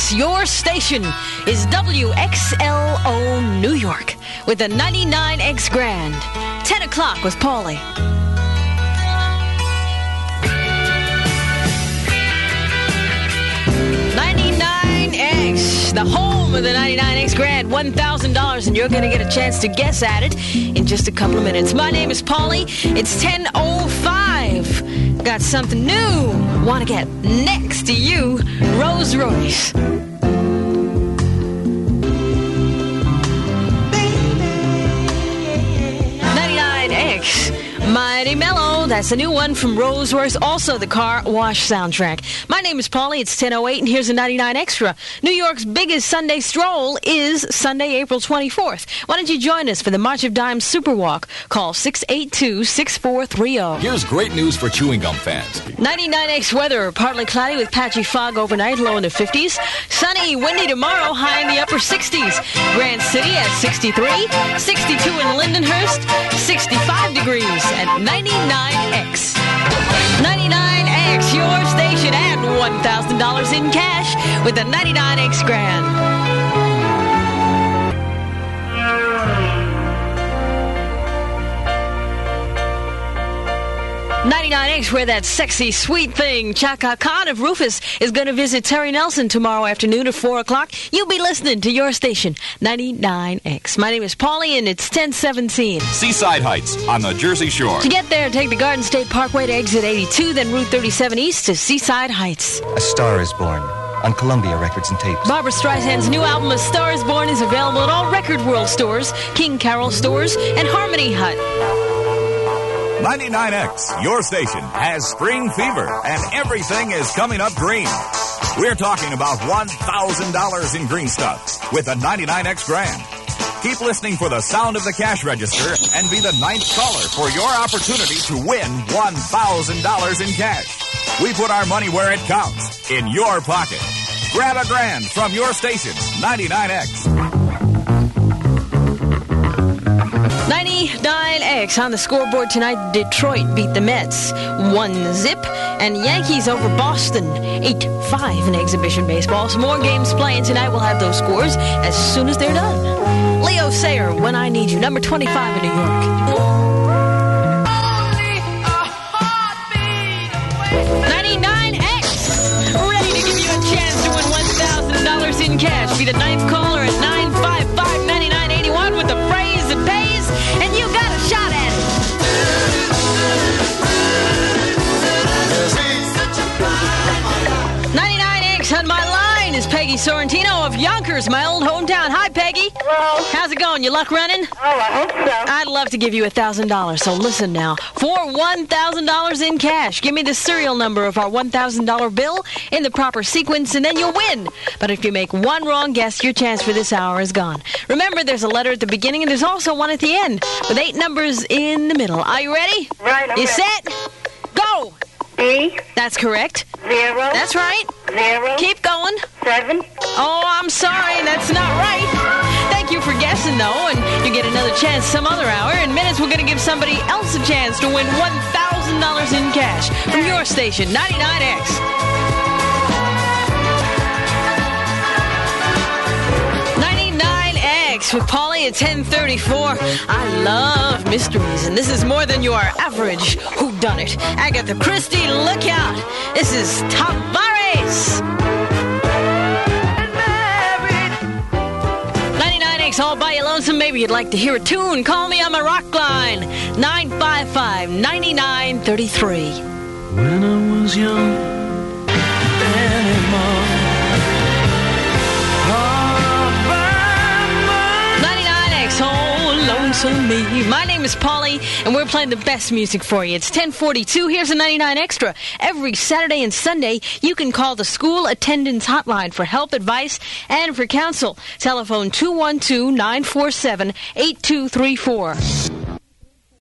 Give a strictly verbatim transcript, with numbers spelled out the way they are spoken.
X, your station, is W X L O New York with the ninety-nine X Grand. ten o'clock with Paulie. ninety-nine X, the home of the ninety-nine X Grand, one thousand dollars, and you're going to get a chance to guess at it in just a couple of minutes. My name is Paulie. It's ten oh five. Got something new. Want to get next to you, Rose Royce. ninety-nine X. Mighty Mellow, that's a new one from Rose Royce, also the Car Wash soundtrack. My name is Paulie, it's ten oh eight, and here's a ninety-nine Extra. New York's biggest Sunday stroll is Sunday, April twenty-fourth. Why don't you join us for the March of Dimes Super Walk? Call six eight two, six four three oh. Here's great news for chewing gum fans. ninety-nine X weather, partly cloudy with patchy fog overnight, low in the fifties. Sunny, windy tomorrow, high in the upper sixties. Grand City at sixty-three, sixty-two in Lindenhurst, sixty-five degrees at ninety-nine X. ninety-nine X, your station, and one thousand dollars in cash with the ninety-nine X Grand. ninety-nine X, where that sexy, sweet thing, Chaka Khan of Rufus, is going to visit Terry Nelson tomorrow afternoon at four o'clock. You'll be listening to your station, ninety-nine X. My name is Paulie, and it's ten seventeen. Seaside Heights on the Jersey Shore. To get there, take the Garden State Parkway to exit eighty-two, then Route thirty-seven East to Seaside Heights. A Star is Born on Columbia Records and Tapes. Barbara Streisand's new album, A Star is Born, is available at all Record World stores, King Carol stores, and Harmony Hut. ninety-nine X, your station, has spring fever, and everything is coming up green. We're talking about one thousand dollars in green stuff with the ninety-nine X Grand. Keep listening for the sound of the cash register and be the ninth caller for your opportunity to win one thousand dollars in cash. We put our money where it counts, in your pocket. Grab a grand from your station, ninety-nine X. ninety-nine X on the scoreboard tonight. Detroit beat the Mets one zip, and Yankees over Boston eight five in exhibition baseball. Some more games playing tonight. We'll have those scores as soon as they're done. Leo Sayer, When I Need You, number twenty-five in New York. ninety-nine X, ready to give you a chance to win one thousand dollars in cash. Be the ninth caller at nine five five, nine nine eight one with the phrase that pays, and you got a shot at it. ninety-nine X on my line is Peggy Sorrentino of Yonkers, my old hometown. Hi, Peggy. Hello. How's it going? You luck running? Oh, I hope so. I'd love to give you one thousand dollars, so listen now. For one thousand dollars in cash, give me the serial number of our one thousand dollars bill in the proper sequence, and then you'll win. But if you make one wrong guess, your chance for this hour is gone. Remember, there's a letter at the beginning, and there's also one at the end, with eight numbers in the middle. Are you ready? Right, I'm You ready. set? Go! B, That's correct. zero, That's right. zero, Keep going. seven. Oh, I'm sorry, that's not right. Thank you for guessing, though, and you get another chance some other hour. In minutes, we're going to give somebody else a chance to win one thousand dollars in cash from your station, ninety-nine X. ninety-nine X with Paulie at ten thirty-four. I love mysteries, and this is more than your average whodunit. Agatha Christie, look out. This is Tavares. ninety-nine X all by your lonesome. Maybe you'd like to hear a tune. Call me on my rock line, nine five five, nine nine three three. When I was young, anymore. ninety-nine X, oh, lonesome me. My name is Paulie, and we're playing the best music for you. It's ten forty-two. Here's a ninety-nine Extra. Every Saturday and Sunday, you can call the school attendance hotline for help, advice, and for counsel. Telephone two one two, nine four seven, eight two three four.